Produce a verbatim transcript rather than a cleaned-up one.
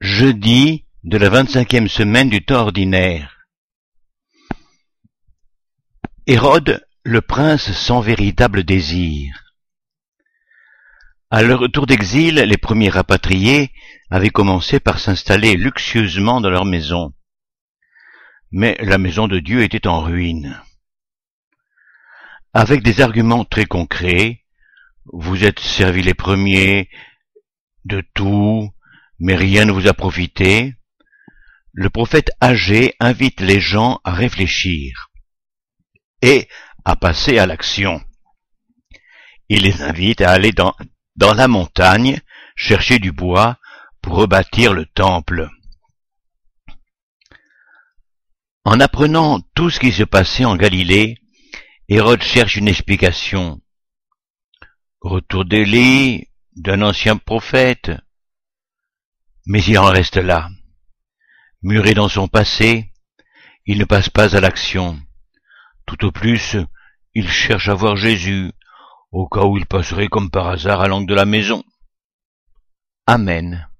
Jeudi de la vingt-cinquième semaine du temps ordinaire. Hérode, le prince sans véritable désir. À leur retour d'exil, les premiers rapatriés avaient commencé par s'installer luxueusement dans leur maison. Mais la maison de Dieu était en ruine. Avec des arguments très concrets, vous êtes servis les premiers de tout, mais rien ne vous a profité, le prophète Agé invite les gens à réfléchir et à passer à l'action. Il les invite à aller dans, dans la montagne chercher du bois pour rebâtir le temple. En apprenant tout ce qui se passait en Galilée, Hérode cherche une explication. Retour d'Élie, d'un ancien prophète, mais il en reste là. Muré dans son passé, il ne passe pas à l'action. Tout au plus, il cherche à voir Jésus, au cas où il passerait comme par hasard à l'angle de la maison. Amen.